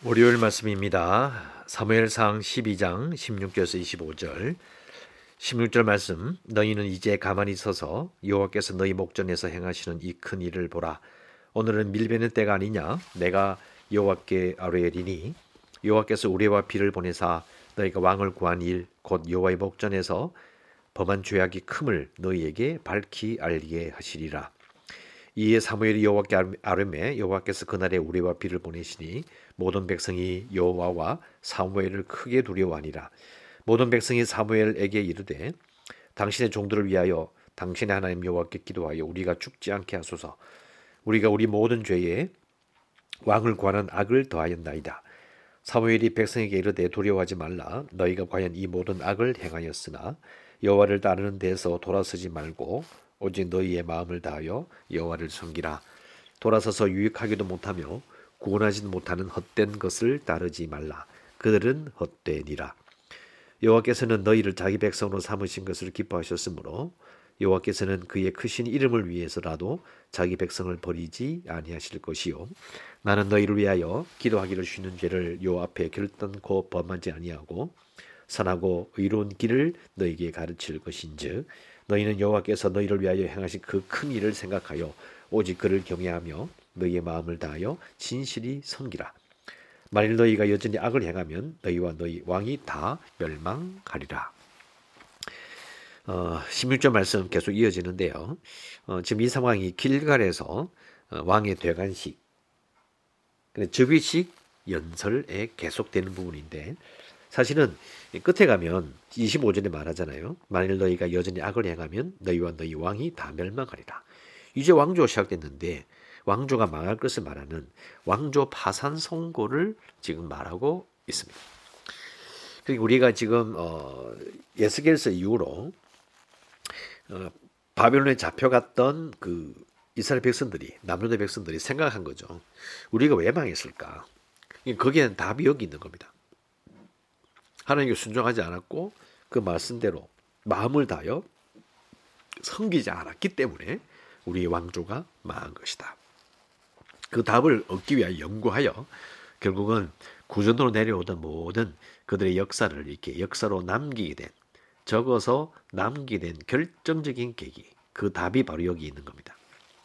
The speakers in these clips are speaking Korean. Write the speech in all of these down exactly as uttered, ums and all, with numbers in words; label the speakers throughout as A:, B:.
A: 월요일 말씀입니다. 사무엘상 십이 장 십육 절에서 이십오 절. 십육 절 말씀. 너희는 이제 가만히 서서 여호와께서 너희 목전에서 행하시는 이 큰 일을 보라. 오늘은 밀베는 때가 아니냐. 내가 여호와께 아뢰리니 여호와께서 우레와 비를 보내사 너희가 왕을 구한 일 곧 여호와의 목전에서 범한 죄악이 큼을 너희에게 밝히 알게 하시리라. 이에 사무엘이 여호와께 아뢰매 여호와께서 그날에 우레와 비를 보내시니 모든 백성이 여호와와 사무엘을 크게 두려워하니라. 모든 백성이 사무엘에게 이르되 당신의 종들을 위하여 당신의 하나님 여호와께 기도하여 우리가 죽지 않게 하소서. 우리가 우리 모든 죄에 왕을 구하는 악을 더하였나이다. 사무엘이 백성에게 이르되 두려워하지 말라. 너희가 과연 이 모든 악을 행하였으나 여호와를 따르는 데서 돌아서지 말고 오직 너희의 마음을 다하여 여호와를 섬기라. 돌아서서 유익하기도 못하며 구원하지도 못하는 헛된 것을 따르지 말라. 그들은 헛되니라. 여호와께서는 너희를 자기 백성으로 삼으신 것을 기뻐하셨으므로 여호와께서는 그의 크신 이름을 위해서라도 자기 백성을 버리지 아니하실 것이요 나는 너희를 위하여 기도하기를 쉬는 죄를 여호와 앞에 결단코 범하지 아니하고 선하고 의로운 길을 너희에게 가르칠 것인즉 너희는 여호와께서 너희를 위하여 행하신 그 큰 일을 생각하여 오직 그를 경외하며 너희의 마음을 다하여 진실이 섬기라. 만일 너희가 여전히 악을 행하면 너희와 너희 왕이 다 멸망하리라. 어, 십육 절 말씀 계속 이어지는데요. 어, 지금 이 상황이 길갈에서 어, 왕의 되관식, 즉위식 연설에 계속되는 부분인데 사실은 끝에 가면 이십오 절에 말하잖아요. 만일 너희가 여전히 악을 행하면 너희와 너희 왕이 다 멸망하리라. 이제 왕조가 시작됐는데 왕조가 망할 것을 말하는 왕조 파산 선고를 지금 말하고 있습니다. 그리고 우리가 지금 어, 에스겔서 이후로 어, 바벨론에 잡혀갔던 그 이스라엘 백성들이 남유다 백성들이 생각한 거죠. 우리가 왜 망했을까? 거기에는 답이 여기 있는 겁니다. 하나님께 순종하지 않았고 그 말씀대로 마음을 다하여 섬기지 않았기 때문에 우리의 왕조가 망한 것이다. 그 답을 얻기 위하여 연구하여 결국은 구전으로 내려오던 모든 그들의 역사를 이렇게 역사로 남기게 된, 적어서 남기게 된 결정적인 계기, 그 답이 바로 여기 있는 겁니다.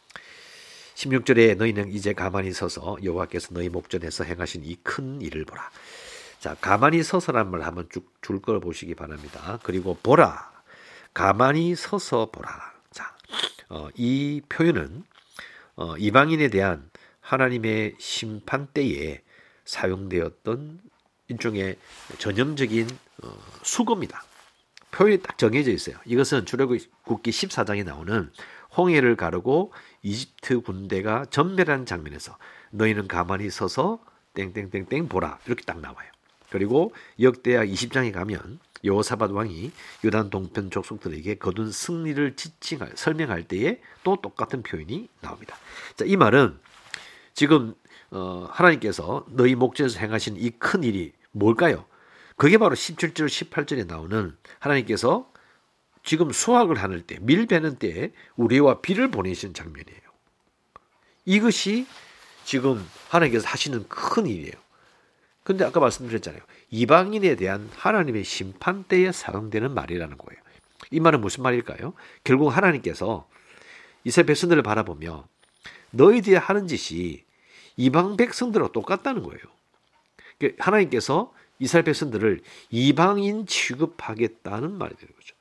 A: 십육 절에 너희는 이제 가만히 서서 여호와께서 너희 목전에서 행하신 이 큰 일을 보라. 자, 가만히 서서란 말 한번 쭉 줄 걸 보시기 바랍니다. 그리고 보라, 가만히 서서 보라. 자, 어, 이 표현은 어, 이방인에 대한 하나님의 심판 때에 사용되었던 일종의 전형적인 어, 수고입니다. 표현이 딱 정해져 있어요. 이것은 출애굽기 십사 장에 나오는 홍해를 가르고 이집트 군대가 전멸한 장면에서 너희는 가만히 서서 땡땡땡땡 보라 이렇게 딱 나와요. 그리고 역대하 이십 장에 가면 여호사밧 왕이 유단 동편 족속들에게 거둔 승리를 지칭할 설명할 때에 또 똑같은 표현이 나옵니다. 자, 이 말은 지금 어, 하나님께서 너희 목전에서 행하신 이 큰 일이 뭘까요? 그게 바로 십칠 절 십팔 절에 나오는 하나님께서 지금 수확을 하는 때, 밀 베는 때에 우레와 비를 보내신 장면이에요. 이것이 지금 하나님께서 하시는 큰 일이에요. 근데 아까 말씀드렸잖아요. 이방인에 대한 하나님의 심판 때에 사용되는 말이라는 거예요. 이 말은 무슨 말일까요? 결국 하나님께서 이스라엘 백성들을 바라보며 너희들이 하는 짓이 이방 백성들과 똑같다는 거예요. 하나님께서 이스라엘 백성들을 이방인 취급하겠다는 말이 되는 거죠.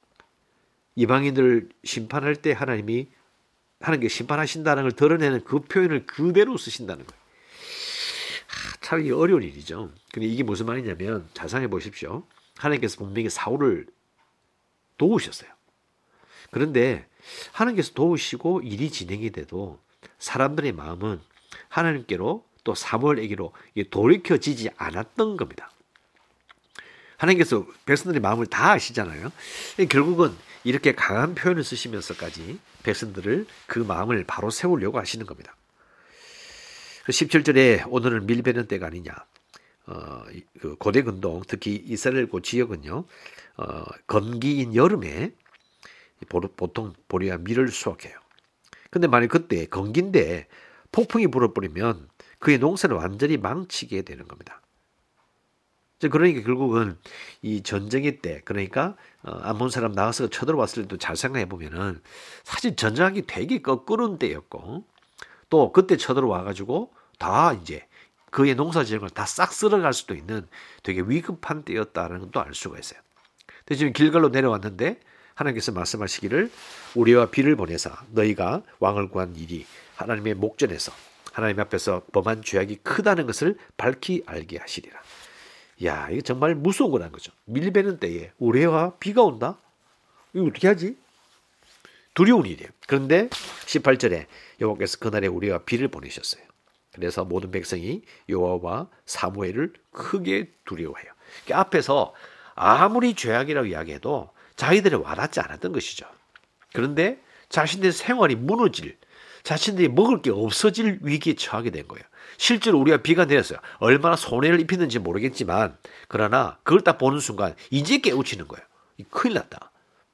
A: 이방인들을 심판할 때 하나님이 하나님께 심판하신다는 걸 드러내는 그 표현을 그대로 쓰신다는 거예요. 참 어려운 일이죠. 근데 이게 무슨 말이냐면 잘 생각해 보십시오. 하나님께서 분명히 사울을 도우셨어요. 그런데 하나님께서 도우시고 일이 진행이 돼도 사람들의 마음은 하나님께로 또 사무엘에게로 돌이켜지지 않았던 겁니다. 하나님께서 백성들의 마음을 다 아시잖아요. 결국은 이렇게 강한 표현을 쓰시면서까지 백성들을 그 마음을 바로 세우려고 하시는 겁니다. 십칠 절에 오늘은 밀 베는 때가 아니냐. 어, 그 고대 근동 특히 이스라엘고 지역은요. 어, 건기인 여름에 보통 보리와 밀을 수확해요. 근데 만약 그때 건기인데 폭풍이 불어버리면 그의 농사를 완전히 망치게 되는 겁니다. 그러니까 결국은 이 전쟁의 때, 그러니까 암몬 사람 나가서 쳐들어왔을 때도 잘 생각해 보면은 사실 전쟁하기 되게 거꾸른 때였고, 또 그때 쳐들어와가지고 다 이제 그의 농사지역을 다 싹 쓸어갈 수도 있는 되게 위급한 때였다는 것도 알 수가 있어요. 근데 지금 길갈로 내려왔는데 하나님께서 말씀하시기를 우리와 비를 보내사 너희가 왕을 구한 일이 하나님의 목전에서 하나님 앞에서 범한 죄악이 크다는 것을 밝히 알게 하시리라. 야, 이거 정말 무서운 거라는 거죠. 밀베는 때에 우레와 비가 온다? 이거 어떻게 하지? 두려운 일이에요. 그런데 십팔 절에 여호와께서 그날에 우레와 비를 보내셨어요. 그래서 모든 백성이 여호와와 사무엘을 크게 두려워해요. 그러니까 앞에서 아무리 죄악이라고 이야기해도 자기들이 와닿지 않았던 것이죠. 그런데 자신들의 생활이 무너질, 자신들이 먹을 게 없어질 위기에 처하게 된 거예요. 실제로 우리가 비가 내렸어요. 얼마나 손해를 입히는지 모르겠지만 그러나 그걸 딱 보는 순간 이제 깨우치는 거예요. 큰일 났다.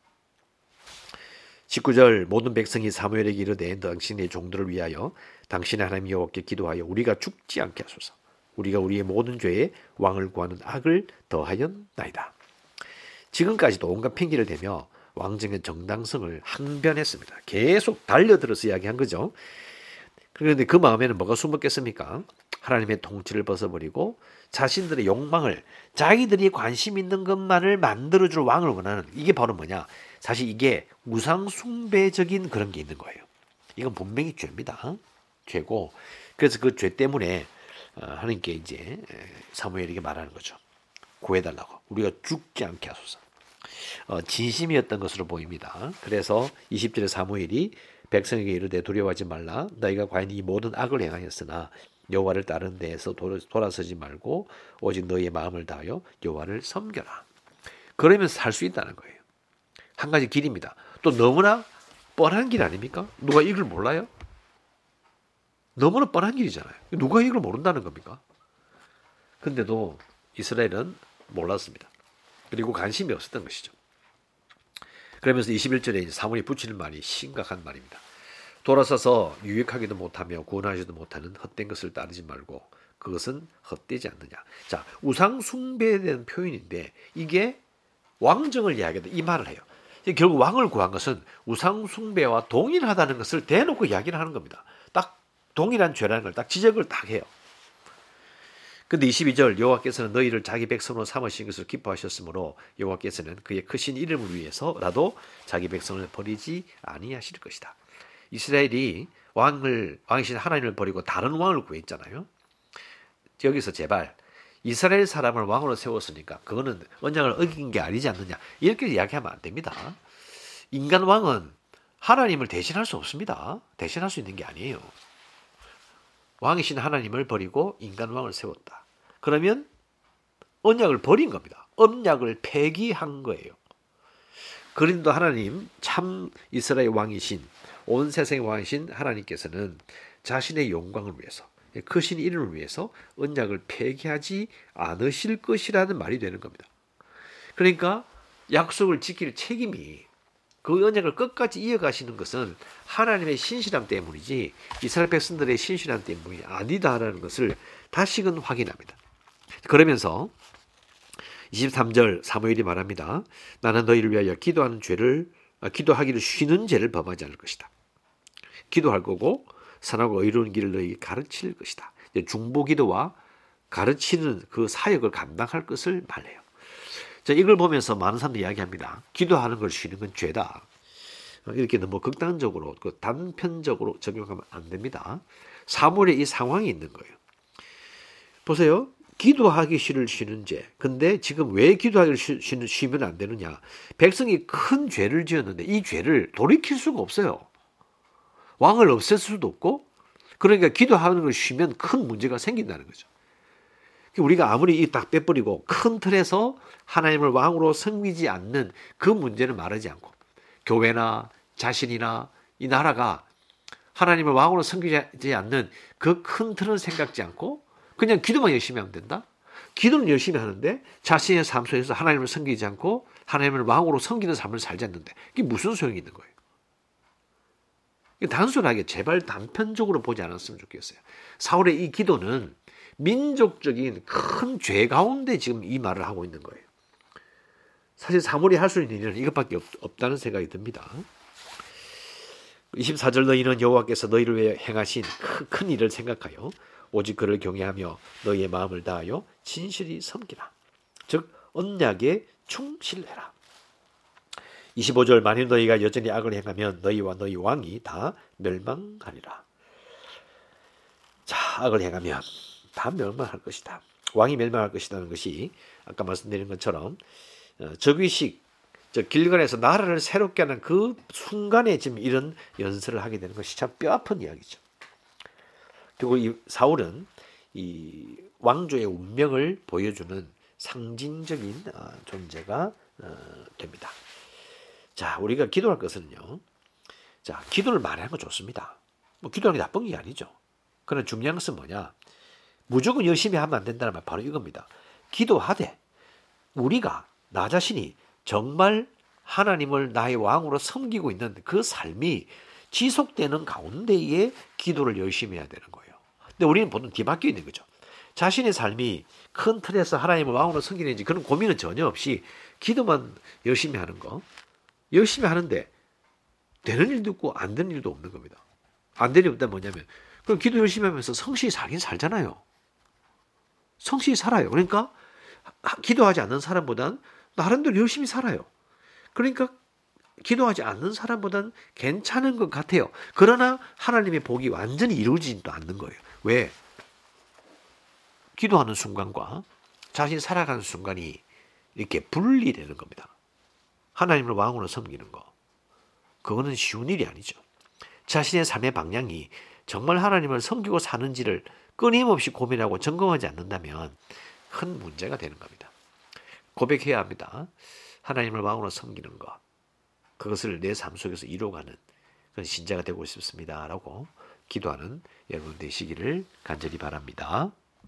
A: 십구 절 모든 백성이 사무엘에게 이르되 당신의 종들을 위하여 당신의 하나님 여호와께 기도하여 우리가 죽지 않게 하소서. 우리가 우리의 모든 죄에 왕을 구하는 악을 더하였나이다. 지금까지도 온갖 핑계를 대며 왕정의 정당성을 항변했습니다. 계속 달려들어서 이야기한 거죠. 그런데 그 마음에는 뭐가 숨었겠습니까? 하나님의 통치를 벗어버리고 자신들의 욕망을, 자기들이 관심 있는 것만을 만들어줄 왕을 원하는, 이게 바로 뭐냐? 사실 이게 우상숭배적인 그런 게 있는 거예요. 이건 분명히 죄입니다. 죄고, 그래서 그 죄 때문에 하나님께 이제 사무엘에게 말하는 거죠. 구해달라고. 우리가 죽지 않게 하소서. 어, 진심이었던 것으로 보입니다. 그래서 이십 절에 사무엘이 백성에게 이르되 두려워하지 말라. 너희가 과연 이 모든 악을 행하였으나 여호와를 따르는 데에서 돌아서지 말고 오직 너희의 마음을 다하여 여호와를 섬겨라. 그러면서 살 수 있다는 거예요. 한 가지 길입니다. 또 너무나 뻔한 길 아닙니까? 누가 이걸 몰라요? 너무나 뻔한 길이잖아요. 누가 이걸 모른다는 겁니까? 근데도 이스라엘은 몰랐습니다. 그리고 관심이 없었던 것이죠. 그러면서 이십일 절에 사무엘이 붙이는 말이 심각한 말입니다. 돌아서서 유익하기도 못하며 구원하지도 못하는 헛된 것을 따르지 말고 그것은 헛되지 않느냐. 자, 우상 숭배에 대한 표현인데 이게 왕정을 이야기하다 이 말을 해요. 결국 왕을 구한 것은 우상 숭배와 동일하다는 것을 대놓고 이야기를 하는 겁니다. 딱 동일한 죄라는 걸 딱 지적을 딱 해요. 근데 이십이 절 여호와께서는 너희를 자기 백성으로 삼으신 것을 기뻐하셨으므로 여호와께서는 그의 크신 이름을 위해서라도 자기 백성을 버리지 아니하실 것이다. 이스라엘이 왕을 왕이신 하나님을 버리고 다른 왕을 구했잖아요. 여기서 제발 이스라엘 사람을 왕으로 세웠으니까 그거는 언약을 어긴 게 아니지 않느냐 이렇게 이야기하면 안 됩니다. 인간 왕은 하나님을 대신할 수 없습니다. 대신할 수 있는 게 아니에요. 왕이신 하나님을 버리고 인간 왕을 세웠다. 그러면 언약을 버린 겁니다. 언약을 폐기한 거예요. 그런데도 하나님 참 이스라엘 왕이신 온 세상의 왕이신 하나님께서는 자신의 영광을 위해서 크신 이름을 위해서 언약을 폐기하지 않으실 것이라는 말이 되는 겁니다. 그러니까 약속을 지킬 책임이 그 언약을 끝까지 이어가시는 것은 하나님의 신실함 때문이지 이스라엘 백성들의 신실함 때문이 아니다라는 것을 다시금 확인합니다. 그러면서 이십삼 절 사무엘이 말합니다. 나는 너희를 위하여 기도하는 죄를 기도하기를 쉬는 죄를 범하지 않을 것이다. 기도할 거고 선하고 의로운 길을 너희에게 가르칠 것이다. 중보기도와 가르치는 그 사역을 감당할 것을 말해요. 자, 이걸 보면서 많은 사람들이 이야기합니다. 기도하는 걸 쉬는 건 죄다. 이렇게 너무 극단적으로 그 단편적으로 적용하면 안 됩니다. 사무엘의 이 상황이 있는 거예요. 보세요. 기도하기 싫을 쉬는 죄. 근데 지금 왜 기도하기를 쉬는, 쉬면 안 되느냐. 백성이 큰 죄를 지었는데 이 죄를 돌이킬 수가 없어요. 왕을 없앨 수도 없고 그러니까 기도하는 걸 쉬면 큰 문제가 생긴다는 거죠. 우리가 아무리 이 딱 빼버리고 큰 틀에서 하나님을 왕으로 섬기지 않는 그 문제를 말하지 않고 교회나 자신이나 이 나라가 하나님을 왕으로 섬기지 않는 그 큰 틀은 생각지 않고 그냥 기도만 열심히 하면 된다? 기도는 열심히 하는데 자신의 삶 속에서 하나님을 섬기지 않고 하나님을 왕으로 섬기는 삶을 살지 않는데 이게 무슨 소용이 있는 거예요? 단순하게 제발 단편적으로 보지 않았으면 좋겠어요. 사울의 이 기도는 민족적인 큰 죄 가운데 지금 이 말을 하고 있는 거예요. 사실 사울이 할 수 있는 일은 이것밖에 없, 없다는 생각이 듭니다. 이십사 절 너희는 여호와께서 너희를 위해 행하신 큰, 큰 일을 생각하여 오직 그를 경외하며 너희의 마음을 다하여 진실이 섬기라. 즉 언약에 충실해라. 이십오 절 만일 너희가 여전히 악을 행하면 너희와 너희 왕이 다 멸망하리라. 자, 악을 행하면 다 멸망할 것이다. 왕이 멸망할 것이라는 것이 아까 말씀드린 것처럼 적위식, 저 길갈에서 나라를 새롭게 하는 그 순간에 지금 이런 연설을 하게 되는 것이 참 뼈아픈 이야기죠. 그리고 이 사울은 이 왕조의 운명을 보여주는 상징적인 존재가 됩니다. 자, 우리가 기도할 것은요. 자, 기도를 많이 하는 건 좋습니다. 뭐 기도하는 게 나쁜 게 아니죠. 그러나 중요한 것은 뭐냐? 무조건 열심히 하면 안 된다는 말 바로 이겁니다. 기도하되 우리가 나 자신이 정말 하나님을 나의 왕으로 섬기고 있는 그 삶이 지속되는 가운데에 기도를 열심히 해야 되는 거예요. 근데 우리는 보통 뒤바뀌어 있는 거죠. 자신의 삶이 큰 틀에서 하나님을 왕으로 섬기는지 그런 고민은 전혀 없이 기도만 열심히 하는 거. 열심히 하는데 되는 일도 없고 안 되는 일도 없는 겁니다. 안 되는 일 없다면 뭐냐면 그럼 기도 열심히 하면서 성실히 살긴 살잖아요. 성실히 살아요. 그러니까 기도하지 않는 사람보단 나름대로 열심히 살아요. 그러니까 기도하지 않는 사람보단 괜찮은 것 같아요. 그러나 하나님의 복이 완전히 이루어지지도 않는 거예요. 왜? 기도하는 순간과 자신이 살아가는 순간이 이렇게 분리되는 겁니다. 하나님을 왕으로 섬기는 거. 그거는 쉬운 일이 아니죠. 자신의 삶의 방향이 정말 하나님을 섬기고 사는지를 끊임없이 고민하고 점검하지 않는다면 큰 문제가 되는 겁니다. 고백해야 합니다. 하나님을 왕으로 섬기는 것. 그것을 내 삶 속에서 이루어가는 그런 신자가 되고 싶습니다. 라고 기도하는 여러분 되시기를 간절히 바랍니다.